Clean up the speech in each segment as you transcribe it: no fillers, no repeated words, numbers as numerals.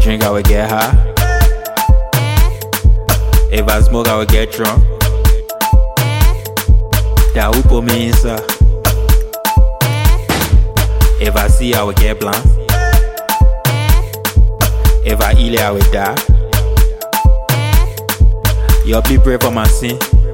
drink, I will get high. If I smoke, I will get drunk. That who put me inside. If I see, I will get blind. If I eat it, I will die. Yo, be pray for my sin.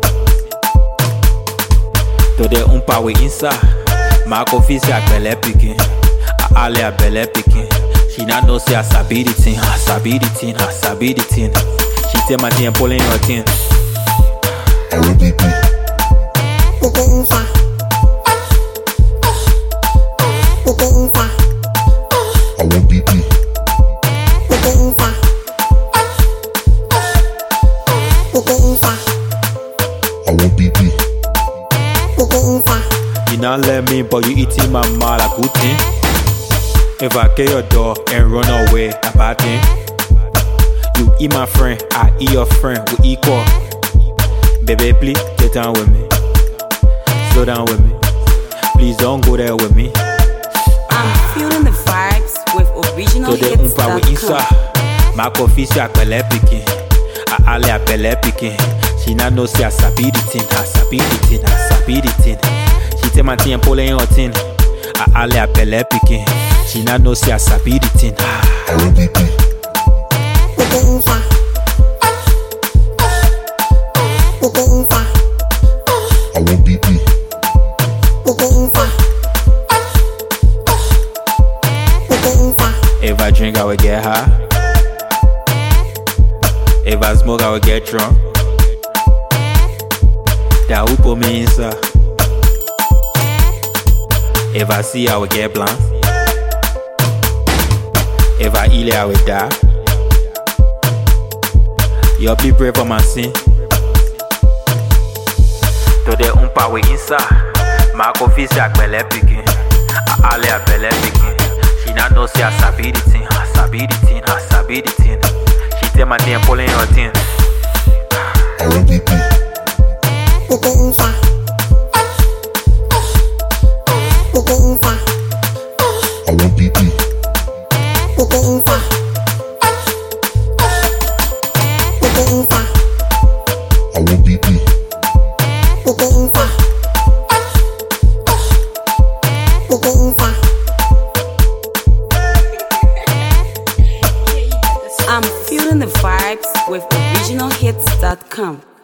To the umpa we inside. My coffee say I belle picking. I ale a belle picking. She not know say I sabi the thing. I sabi the thing. I sabi the thing. She tell my thing pulling your thing. I will be inside. I want BP. I want BP. You not let me, but you eating my mouth a good thing. If I kill your dog and run away, a bad thing. You eat my friend, I eat your friend, we equal. Baby, please get down with me. Slow down with me. Please don't go there with me. I'm feeling the vibes with originalhits.com. we inside. My coffee say I belle picking. I ale a belle picking. She not know say I sabi the thing. I sabi the thing. I sabi the thing. She tell my thing pulling your thing. I ale a belle picking. She not know say I sabi the thing. I want BP. I want BP. If I drink, I will get high. If I smoke, I will get drunk. That who put me inside. If I see, I will get blind. If I eat it, I will die. Yo, be pray for my sin. To the umpa we inside. My coffee say I belle picking. I ale a belle picking. She not know say I sabi the thing. I sabi the thing. I sabi the thing. She tell my thing pulling your thing. I want BP. I want BP. I want BP. I'm feeling the vibes with originalhits.com.